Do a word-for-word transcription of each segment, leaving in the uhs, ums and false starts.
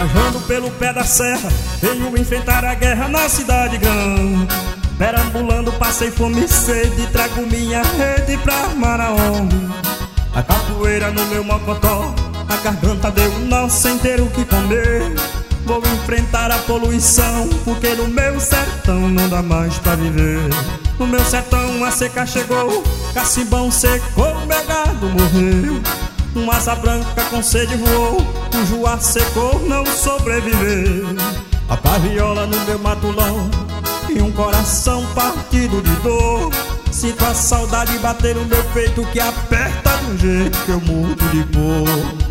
Viajando pelo pé da serra, venho enfrentar a guerra na cidade grande. Perambulando, passei fome e sede, trago minha rede pra armar a onda. A capoeira no meu mocotó, a garganta deu um nó sem ter o que comer. Vou enfrentar a poluição, porque no meu sertão não dá mais pra viver. No meu sertão a seca chegou, cacimbão secou, meu gado morreu. Um asa branca com sede voou, o juá secou, não sobreviveu. A paviola no meu matulão e um coração partido de dor. Sinto a saudade bater no meu peito, que aperta do jeito que eu mudo de cor.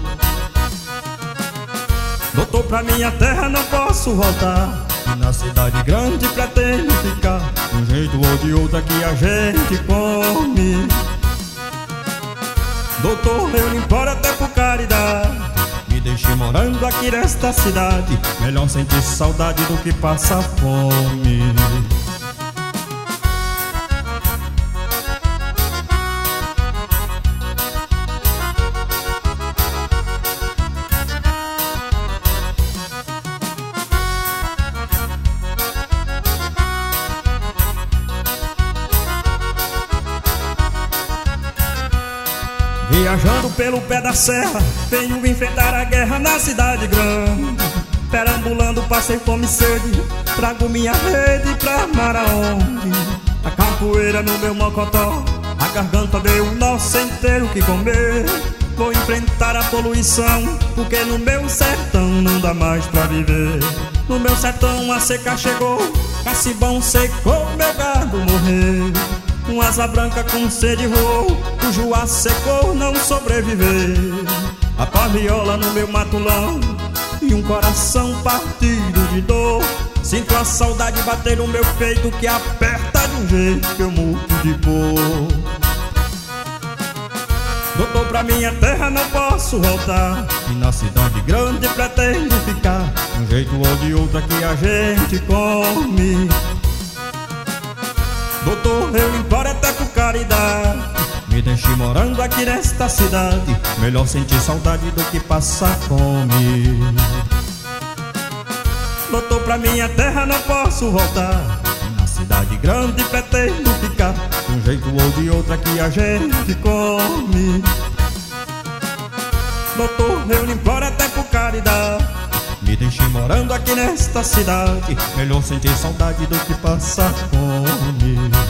Voltou pra minha terra, não posso voltar, e na cidade grande pretendo ficar. De um jeito ou de outro aqui a gente come. Doutor, eu lhe imploro até por caridade, me deixe morando aqui nesta cidade. Melhor sentir saudade do que passar fome. Viajando pelo pé da serra, venho enfrentar a guerra na cidade grande. Perambulando, passei fome e sede, trago minha rede pra armar a onda. A capoeira no meu mocotó, a garganta deu um nó sem ter o que comer. Vou enfrentar a poluição, porque no meu sertão não dá mais pra viver. No meu sertão a seca chegou, cacimbão secou, meu gado morreu. Um asa branca com sede voou, o juá secou, não sobreviveu. A paviola no meu matulão e um coração partido de dor. Sinto a saudade bater no meu peito, que aperta de um jeito que eu mudo de cor. Doutor, pra minha terra não posso voltar, e na cidade grande pretendo ficar. De um jeito ou de outro aqui a gente come. Doutor, eu lhe imploro até por caridade, me deixe morando aqui nesta cidade. Melhor sentir saudade do que passar fome. Doutor, pra minha terra não posso voltar, na cidade grande pretendo ficar. De um jeito ou de outro aqui a gente come. Doutor, eu lhe imploro até por caridade, me deixe morando aqui nesta cidade. Melhor sentir saudade do que passar fome.